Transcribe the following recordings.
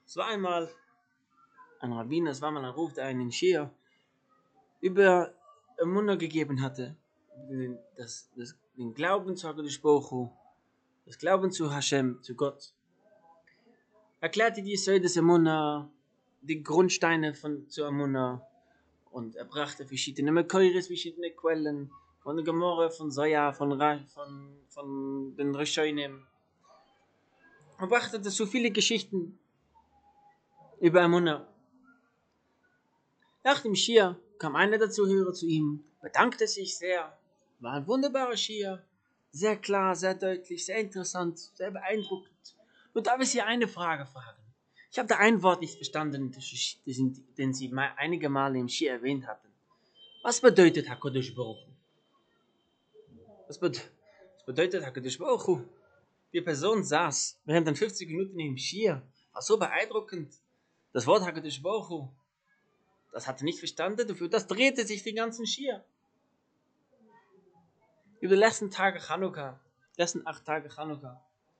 Es war einmal ein Rabbiner, es war mal ein Ruf, der einen Schier über Emunah gegeben hatte. Den Glauben zu HaKadosh Baruch Hu, das Glauben zu Hashem, zu Gott. Erklärte die Yesod Emunah, die Grundsteine zur Emunah, und er brachte verschiedene Mekoires, verschiedene Quellen, von der Gemorre, von Soja, von den Rishonim. Er brachte so viele Geschichten über Emunah. Nach dem Schir kam einer der Zuhörer zu ihm, bedankte sich sehr, war ein wunderbarer Schir, sehr klar, sehr deutlich, sehr interessant, sehr beeindruckend. Nur darf ich Sie eine Frage fragen. Ich habe da ein Wort nicht verstanden, den Sie einige Male im Schir erwähnt hatten. Was bedeutet HaKadosh Baruch Hu? Was bedeutet HaKadosh Baruch Hu? Die Person saß während den 50 Minuten im Schir, war so beeindruckend. Das Wort HaKadosh Baruch Hu, das hatte nicht verstanden, dafür das drehte sich den ganzen Schir. Über die letzten 8 Tage Chanukka,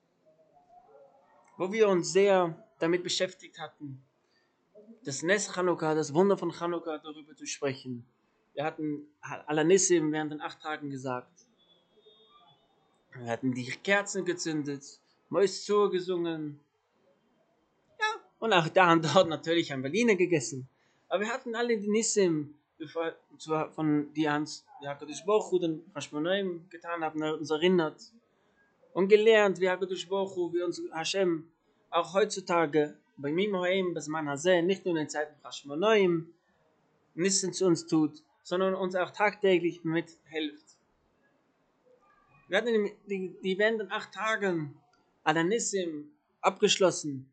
wo wir uns sehr damit beschäftigt hatten, das Nes Chanukka, das Wunder von Chanukka, darüber zu sprechen. Wir hatten Alanissim während den 8 Tagen gesagt. Wir hatten die Kerzen gezündet, Mois Zur gesungen. Ja, und auch da und dort natürlich ein Berliner gegessen. Aber wir hatten alle die Nissim, von die uns HaKadosh Baruch Hu den Chashmonaim getan haben, uns erinnert. Und gelernt, wie HaKadosh Baruch Hu, wie uns Hashem auch heutzutage bei Mimohaim, Besman Hazeh, nicht nur in den Zeiten Chashmonaim Nissen zu uns tut, sondern uns auch tagtäglich mithilft. Wir hatten die während den 8 Tagen Alanissim abgeschlossen.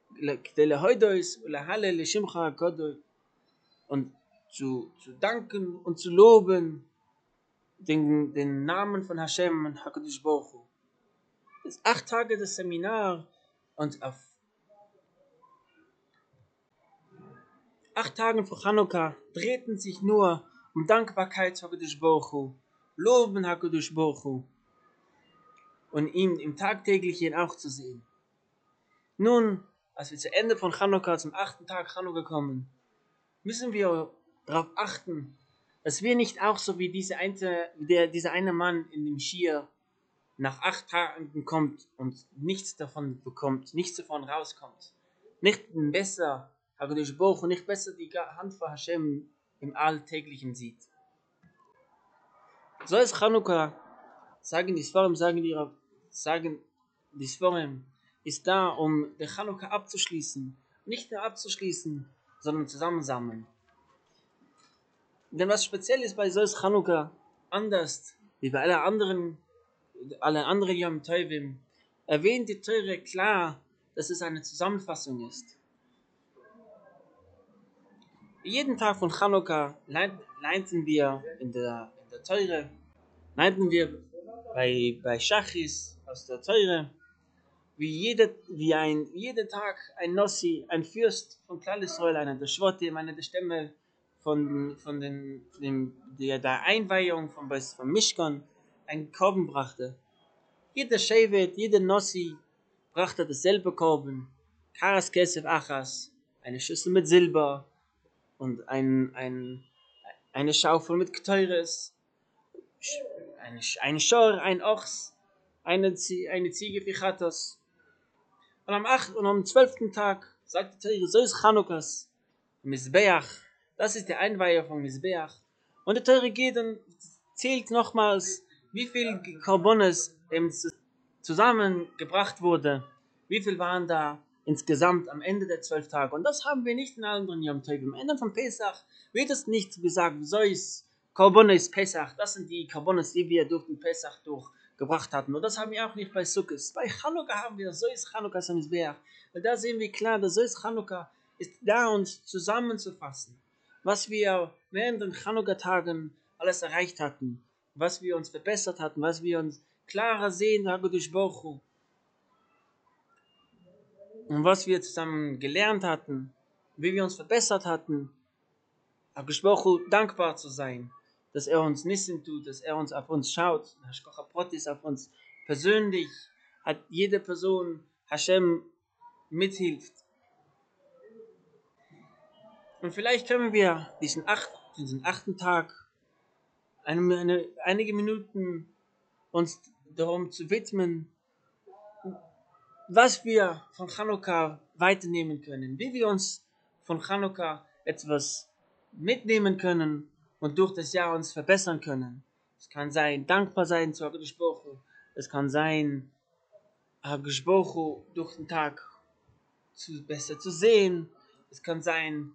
Und zu danken und zu loben den Namen von Hashem und HaKadosh Baruch Hu. Das 8 Tage des Seminar und auf 8 Tagen vor Chanukka drehten sich nur um Dankbarkeit zu HaKadosh Baruch Hu, loben HaKadosh Baruch Hu und ihn im Tagtäglichen auch zu sehen. Nun, als wir zu Ende von Chanukka, zum 8. Tag Chanukka kommen, müssen wir darauf achten, dass wir nicht auch so wie dieser eine Mann in dem Schir nach 8 Tagen kommt und nichts davon bekommt, nichts davon rauskommt. Nicht besser, HaKadosh Baruch Hu, nicht besser die Hand von Hashem im Alltäglichen sieht. So ist Chanukka, sagen die Sforim, ist da, um die Chanukka abzuschließen. Nicht nur abzuschließen, sondern zusammensammeln. Denn was speziell ist bei so ist Chanukka, anders wie bei alle anderen Yom Tovim, erwähnt die Teure klar, dass es eine Zusammenfassung ist. Jeden Tag von Chanukka lernten wir in der Teure, lernten wir bei Shachis aus der Teure, wie jeden Tag ein Nossi, ein Fürst von Klal Yisrael, einer der Shvotim, einer der Stämme von der Einweihung vom Mishkan, einen Korben brachte. Jeder Shevet, jeder Nossi brachte dasselbe Korben, Karas Kesef Achas, eine Schüssel mit Silber und eine Schaufel mit Keteures, ein Schor, ein Ochs, eine Ziege für Chatos. Und am 12. Tag sagte Teure, so ist Chanukkas Mizbeach, das ist die Einweihung von Mizbeach. Und der Teure geht und zählt nochmals, wie viel Korbones zusammengebracht wurde, wie viel waren da insgesamt am Ende der 12 Tage. Und das haben wir nicht in allen anderen Yom Tovim. Am Ende von Pesach wird es nicht gesagt, so ist Korbones Pesach, das sind die Korbones, die wir durch den Pesach durchgebracht hatten. Und das haben wir auch nicht bei Sukkot. Bei Chanukka haben wir, so ist Chanukka Samizbeach. Weil da sehen wir klar, dass so ist Chanukka, ist da uns zusammenzufassen, was wir während den Chanukka-Tagen alles erreicht hatten, was wir uns verbessert hatten, was wir uns klarer sehen, HaKadosh Baruch Hu, und was wir zusammen gelernt hatten, wie wir uns verbessert hatten, HaKadosh Baruch Hu dankbar zu sein, dass uns Nissen tut, dass uns auf uns schaut, Hashgacha Protis auf uns persönlich, hat jede Person Hashem mithilft. Und vielleicht können wir diesen achten Tag einige Minuten uns darum zu widmen, was wir von Chanukka weiternehmen können, wie wir uns von Chanukka etwas mitnehmen können und durch das Jahr uns verbessern können. Es kann sein, dankbar sein zu HaKadosh Baruch Hu. Es kann sein, HaKadosh Baruch Hu durch den Tag besser zu sehen. Es kann sein,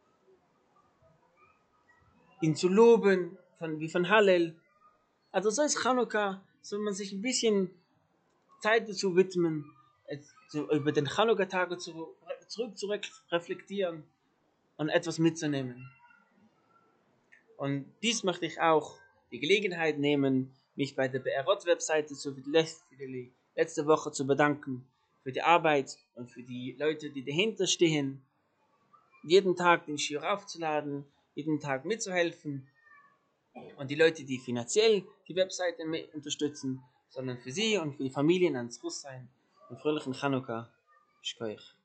ihn zu loben, wie von Hallel. Also so ist Chanukka, soll man sich ein bisschen Zeit dazu widmen, über den Chanukka-Tage zurück zu reflektieren und etwas mitzunehmen. Und dies möchte ich auch die Gelegenheit nehmen, mich bei der BR-Webseite so für die letzte Woche zu bedanken, für die Arbeit und für die Leute, die dahinter stehen, jeden Tag den Shiur aufzuladen, jeden Tag mitzuhelfen und die Leute, die finanziell die Webseite unterstützen, sondern für sie und für die Familien ans Russ sein und fröhlichen Chanukka. Shkoyach.